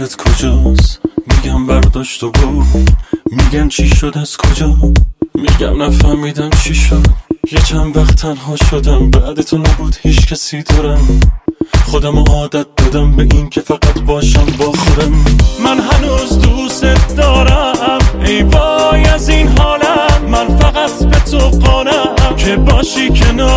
دلت کجاست؟ میگم برداشت و برو. میگن چی شد از کجا؟ میگم نفهمیدم چی شد. یه چند وقت تنها شدم، بعد تو نبود هیچ کسی دارم. خودمو عادت دادم به این که فقط باشم با خودم. من هنوز دوست دارم، ای وای از این حالم. من فقط به تو قانم که باشی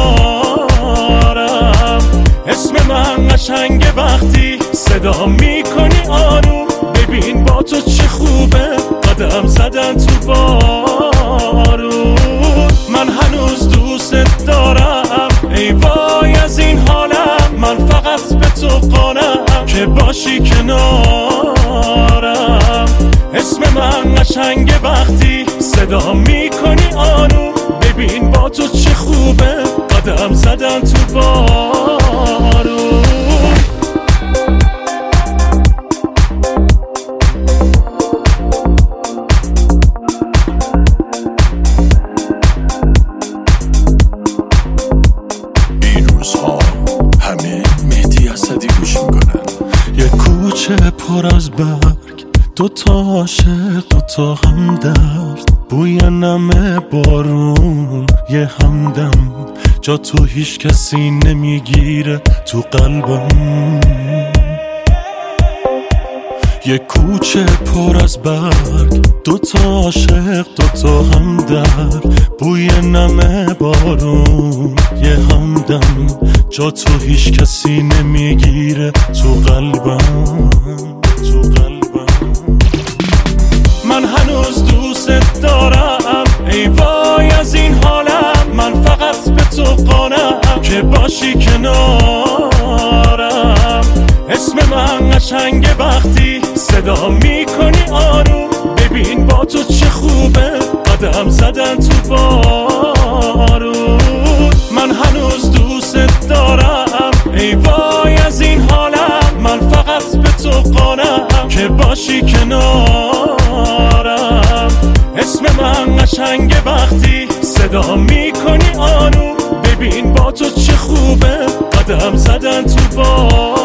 کنارم. اسم من قشنگه وقتی صدا میکنی آروم. ببین با تو چه خوبه قدم زدن تو بارون. من هنوز دوست دارم، ای وای از این حالم. من فقط به تو قانم که باشی کنارم. اسم من قشنگه وقتی صدا میکنی آروم. ببین با تو چه خوبه قدم زدن تو بارون. همه مهدی اسدی گوش میکنن. یه کوچه پر از برگ، دوتا عاشق دوتا همدرد. بوی نم بارون یه همدم، جا تو هیچ کسی نمیگیره تو قلبم. یه کوچه پر از برگ، دوتا عاشق دوتا همدرد. بوی نم بارون یه همدم، جا تو هیچ کسی نمیگیره تو قلبم. من هنوز دوست دارم، ای وای از این حالم. من فقط به تو قانم که باشی کنارم. اسم من قشنگه وقتی صدا میکنی آروم. ببین با تو چه خوبه قدم زدن تو بارون. من هنوز دوست دارم، ای وای از این حالم. من فقط به تو قانم که باشی کنارم. اسم من قشنگه وقتی صدا میکنی آروم. ببین با تو چه خوبه قدم زدن تو بارون.